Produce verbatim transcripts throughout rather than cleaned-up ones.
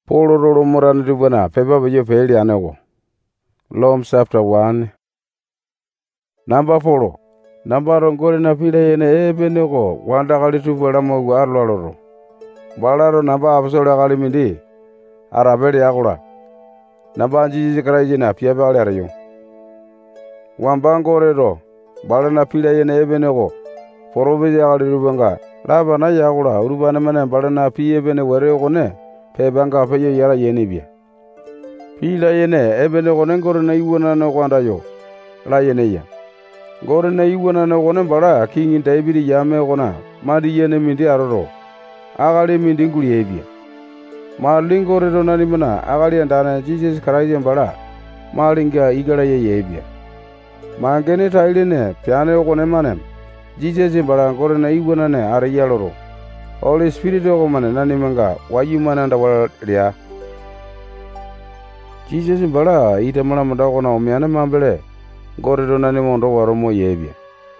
Polo Moran Ribana, Pepper Pelianego. Lom chapter one. Number four. Number on Gorina Pile in Ebenego, Wanda Galitu Varamo Garloro. Balaro Namba Absoda Galimindi, Arabedi Agora. Nabanji Krajina, Pia Valerio. Wambango Redo, Balana Pile in Ebenego, Forovia Rubanga, Labana Yagura, Urbanaman and Balana Pia Benewarone, Pebanga Paya Yara Yenibia. Pila Yene, Ebenego na Iwana no Wandayo, Layeneya. Gore na Iwana no Wanambara, King in David Yame Wana, Madi Yene Mindiaro, Agari Mindinguli Abia. Marlingo Redonanimana, Agari and Dana, Jesus Christ and Bara, Marlinga Igara Yabia. Mangene Tiline, Piano Wanemanem, Jesus in Bara, Gore na Iwana, Arialo. Holy Spirit of Woman and Animanga, why you man and the world, dear? Jesus in Bara, eat a Manamadagona, Mianamambele, Goredonanimondo Waromo Yabia.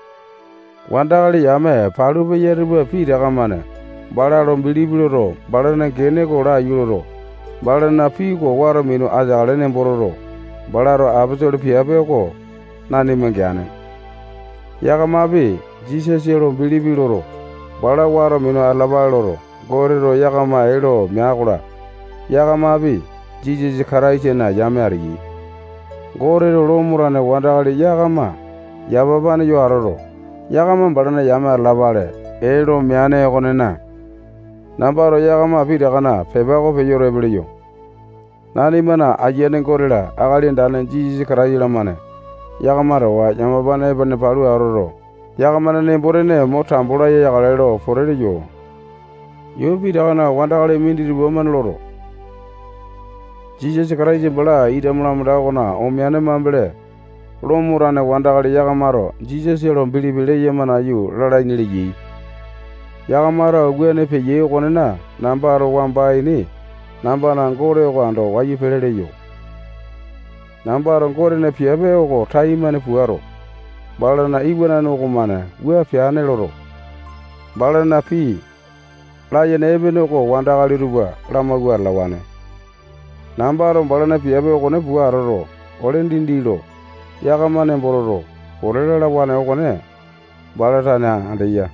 Wandali Yame, Paruba Yeruba Peter Ramane, Bararon Biliburo, Barana Genego Yuro, Barana Pigo, Waramino Azalen and Bororo, Bararo Absor Piabego, Nanimangane. Yagamabi, Jesus Yero Biliburo, Bara Waramino Alabaloro, Gorero Yagama Ero, Miagura, Yagamabi. Jesus Karaitena Yamari Gore Romurane Wandali Yagama Yababana Yuaroro Yagama Barana Yama Lavare Edo Miane Gonena Nambaro Yagama Pidagana Pebago Peyorebrio Nanimana Ayen Gorilla Agalin Dan Jesus Karailamane Yagamara Yamabane Benepalu Aroro Yagamana Borene Motambura Yagalero Forerio You Pidagana Wandali Mindi Woman Loro Jesus Christ Bala, Idamla Dragona, Omiana Mambele, Romurana Wandagari Yagamaro, Jesus Yelon Bilibile Yamana, you, Radainili. Yagamara, Gwenepe Ye Gonena, Number one by ni, Number Angore Wando, why you pay you. Number Angore Piabe or Time and Puaro. Balana Igwana no Gomana, we are Fianeloro. Balana P. Lion Ebenoko, Wandagari Ruba, Ramagua Lawane. Nambaro Balana Piabe Gone Puaro, Orendindilo, Yagaman and Bororo, Orella one Ogone, Balatana and the Ya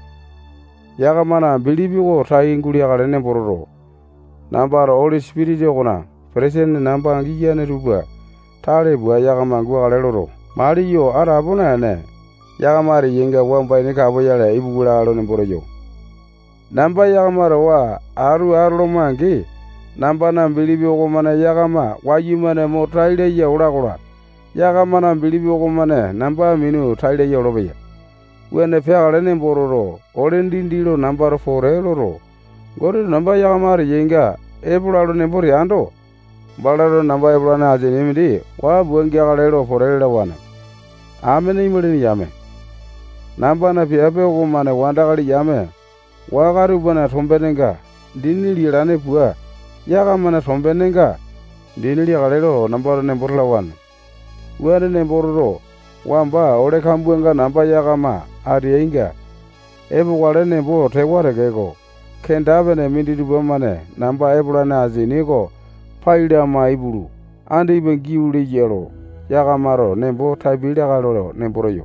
Yagamana, believe you or trying Guliagan and Bororo. Nambaro Holy Spirit Yogona, President Namba Gian Ruba, Taribu Yagaman Guareloro, Mario Arabona, Yagamari Yinga one by Nicaboyale, Ibula and Borojo. Namba Yagamara, Aru Arlomangi. Nambana believe you Gomana Yagama, why you man a more tried a Yauragora. Yagamana believe you Gomana, Namba Minu, tried a Yorovia. When the fair and Bororo, Orendindilo number four Eloro. Go to number Yagamar Yenga, April Neboriando. Balaro number Ebrana Zenimidi, Wa Bungalero for Elda one. Ameni Murin Yame. Nambana Piape Gomana, Wandagari Yame. Wagarubana from Benenga, Dinili Rane Pua. Yagamana from Benenga, Dinili Galero, number Nemborla one. Where in Nemborro, Wamba, Orekambuanga, Namba Yagama, Arienga, Ebuare Nebo, Tewara Gego, Kendavene, Mindi Bumane, Namba Ebrana Zinigo, Paida Maiburu, and even Giuli Yero, Yagamaro, Nembo, Tibida Galoro, Nemboroyo.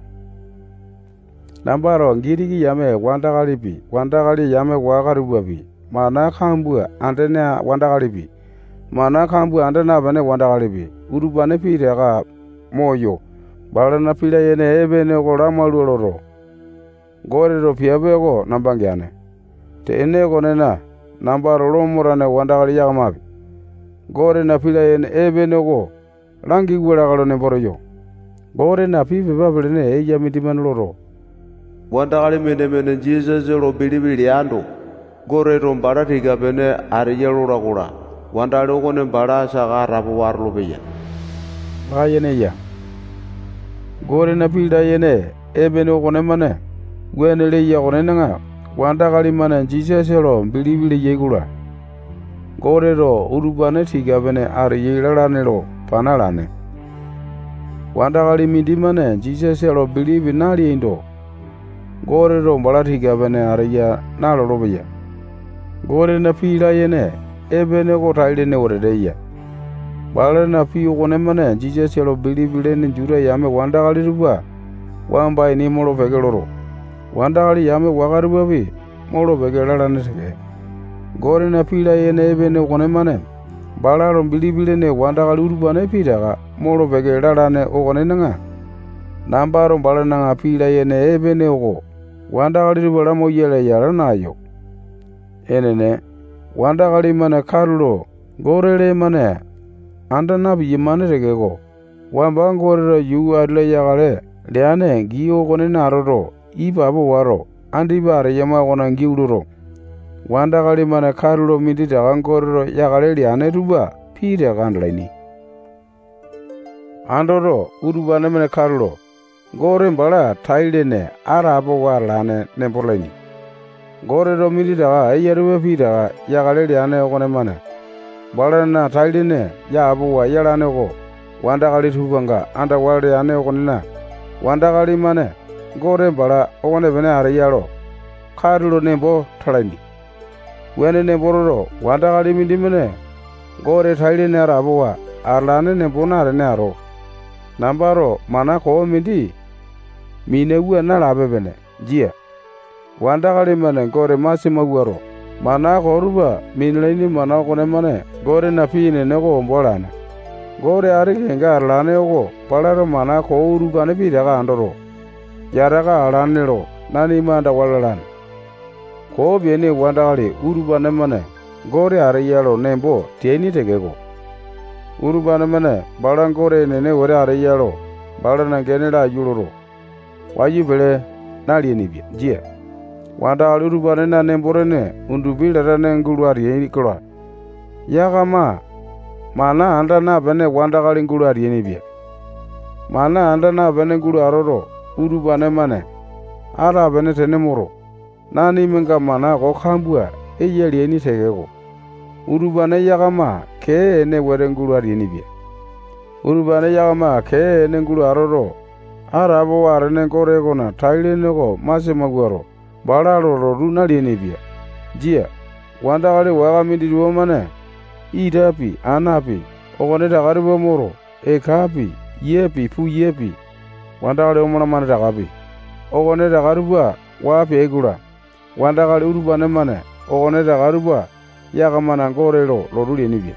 Nambaro, Giri Yame, Wandagaribi, Wandagari Yame Wagarubabi. Mana Kambua, Antena Wandagaribi. Mana Kambua, Antena Bane Wandagaribi. Urubane Pira Moyo. Balana Pila Yene Ebene Goramaluro. Gorero Piabego, Nambangiane. Te Enegonena, Namba Romurane Wandagari Yamabi. Gore na Pila Yene Ebenego. Rangi Guragone Boroyo. Gore na Pipi Babine, Yamitiman Loro. Wandagari Menemen Jesus or Bilibiliando. Gore rombara tiga bene ariyelo ragura. Wandalo konen bara saga rabu warlo beya. Bayene ya. Gore na pilda yene ebene konen mane. Gwene le ya konen nga. Wanda kali mane Jesus ro bili bili yegura. Gore ro urubane tiga bene ariyelo ranelo panalane. Wanda kali mindi mane Jesus ro bili binali indo. Gore ro mbara tiga bene ariya nalo robeya. Gore na pila yene ebene ko taile ne oredeya. Bala na piyo kone mane Jesus yalo bili bile ne jura yame wanda gali ruba wamba ini molo vegeloro. Wanda gali yame wagaruba bi molo vegelala ne sege. Gore na pila yene ebene kone mane bala ron bili bile ne wanda gali uruba ne pida ga molo vegelala ne okone nanga. Namba ron bala nanga pila yene ebene oko wanda gali ruba la mo yele yara na yo. Enene wanda gali mane karulo gore le mane anda na bi mane rege go wamba ngore yu adle yagale leane giyo kone naroro iba bo waro andi bare yama kona ngiuluro wanda gali mane karulo midi daga ngore yagale leane ruba pire gandlaini andoro uruba ne mane karulo gore mbala taile ne arabo warlane ne borlaini gore ro midi daga ayerwe pira yagale leane kone mane bala na taile ne ya abu wa yala ne ko wanda gali tubanga anda wale ane ko na wanda gali mane gore bala one bene are yalo karulo ne bo thalani wene ne bororo wanda gali mindi mene gore taile ne ara abu wa arlane ne bona ne aro nambaro mana ko mindi mine wu na labe bene jia wanda gali mane gore masima waro mana koruba minlaini mana kone mane gore na pine ne ko mbolana gore ari genga arlane ko palaro mana ko uruba ne piraga andoro yaraga alanero nani manda walalan ko biene wandali uruba ne mane gore ari yalo nembo tieni tegego uruba ne mane balan gore ne ne ore ari yalo balana genera yuloro wayi bele nali ni bia jia wanda aluru bane na nemborene undu bilera ne ngulu ari ikora yaga ma mana anda na bane wanda gali ngulu ari ni bia mana anda na bane ngulu aroro uru bane mane ara bane tenemoro nani menga mana ko khambua eyeli ni tegego uru bane yaga ma ke ne were ngulu ari ni bia uru bane yaga ma ke ne ngulu aroro ara bo arene gore gona taile ne ko mase magwaro bala ro runa lene bia jia wanda gale waga mindi duo mane idapi anapi ogone da gare bo moro e kapi yepi fu yepi wanda gale omona mane da gapi ogone da garuba wa pe gura wanda gale uruba ne mane ogone da garuba ya ga mana ngore ro ro lene bia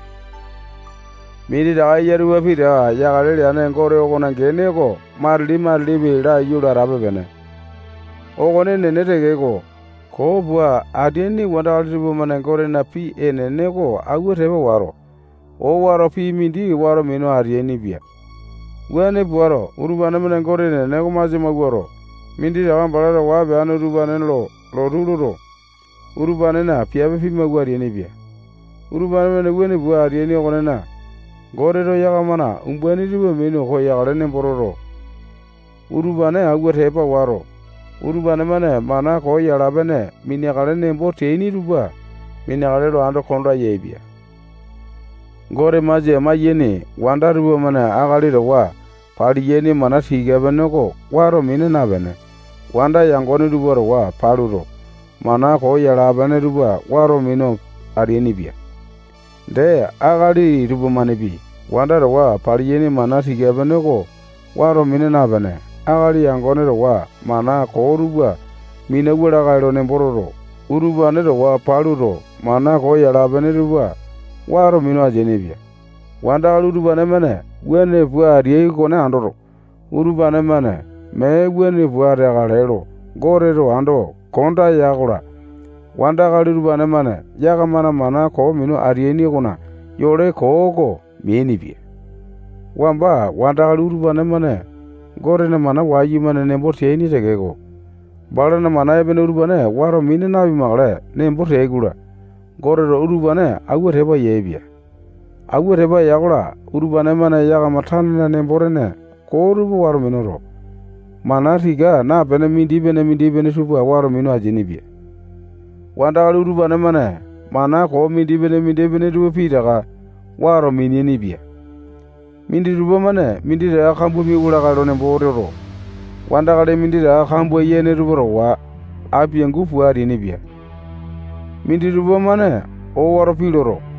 mindi da ayeru wa pira ya gale ya ne ngore ogona gene ko marli marli be da yura rabe bene ogone nene tegego ko bua adieni wanda alribo mane gore na pi enene ko agurebe waro o waro pi mindi waro mino arieni bia wene buaro urubane mane gore nene ko mazi magwaro mindi dawan balaro wabe anu urubane lo lo rururo urubane na piabe pi magwari eni bia urubane mane wene bua arieni ogone na gore ro yaga mana umbani ribo mino ko yaga ne bororo urubane agurebe waro urubane mane mana ko yala bene minyagale ne bo teni ruba minyagale ro ando konra yebia gore maje mayene wanda ruba mane agali ro wa pali yeni mana thiga bene ko waro mine na bene wanda yangoni ruba ro wa paluro mana ko yala bene ruba waro mino arieni bia de agali ruba mane bi wanda ro wa pali yeni mana thiga bene ko waro mine na bene agali yangone ro wa mana ko ruba mine wura gairo ne bororo uruba ne ro wa paluro mana ko yala bene ruba waro mino ajenebia wanda uruba ne mane wene bua rie ko ne andoro uruba ne mane me wene bua re galero gore ro ando konda yagura wanda gali uruba ne mane yaga mana mana ko mino arieni kona yore ko ko meni bia wamba wanda gali uruba ne mane gore na mana wayi mane ne borte ni tegego bala na mana ebene urubane waro mine na bimagale ne borte egura gore ro urubane agure ba yebia agure ba yagura urubane mane yaga matana ne borene ko urubu waro minoro mana riga na bene mindi bene mindi bene subu waro mino ajini bia wanda urubane mane mana ko mindi bene mindi bene dubu piraga waro minini bia mindi rubo mane mindi da kambu mi ula galo ne bororo wanda gale mindi da kambu yene rubo wa abi ngufu ari ne bia mindi rubo mane o waro piloro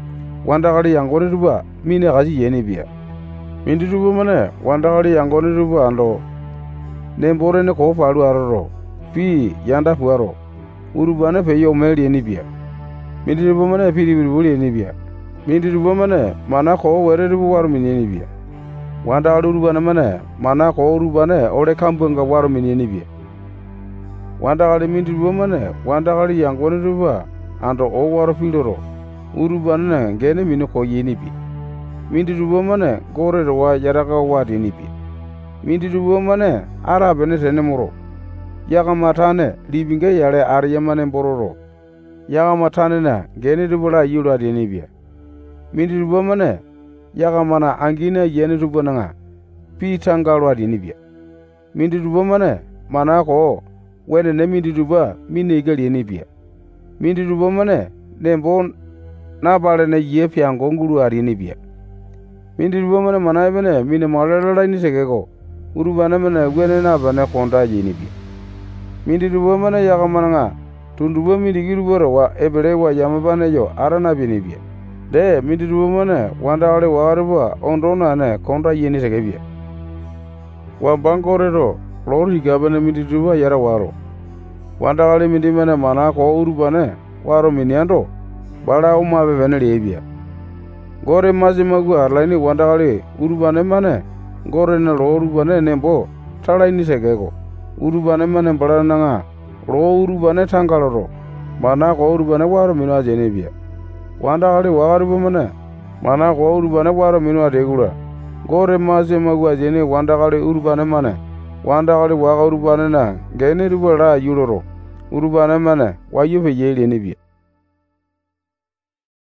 wandakali yangoni tuba mine kaji yeni bia. Minti tuba mane wandakali yangoni tuba ando nembore ne ko faru aroro pi yanda puaro urubane pe yo meli yeni bia. Minti tuba mane piri biri yeni bia. Minti tuba mane mana ko were tuba waru mini yeni bia. Wandakali urubane mane mana ko urubane ore kambunga waru mini yeni bia. Wandakali minti tuba mane wandakali yangoni tuba ando o waru filoro urubane ngene mini ko yeni bi. Minti tuba mane gore wa yaraka wa dini bi. Minti tuba mane arabe ne tene moro. Yaga matane libinge yare arya mane bororo. Yaga matane na ngene tuba yura dini bi. Minti tuba mane yaga mana angina yene tuba nga pi tangalwa dini bi. Minti tuba mane mana ko wene ne minti tuba mine gali yeni bi. Minti tuba mane nembon na bale ne ye piango nguru ari ni bia. Minti tuba mane mana bene mine malala ni segego urubana mane gwene na bane konda yini bia. Minti tuba mane yaga mananga tunduba minti giruboro wa ebere wa yamabane yo arana bini bia. De minti tuba mane wanda ale warba ondona ne konda yini sege bia. Wa bangore ro lori gabane minti tuba yara waro. Wanda ale minti mane mana ko urubane waro miniando bala uma be venele bia. Gore mazi magu arlaini wandakali urubane mane gore ne ro urubane nembo talaini segego urubane mane bala nanga ro urubane tangaloro mana ko urubane waro minwa jene bia. Wandakali waru mane mana ko urubane waro minwa degura gore mazi magu jene wandakali urubane mane wandakali waga urubane na gene rubara yuloro urubane mane wayufe yele ne bia.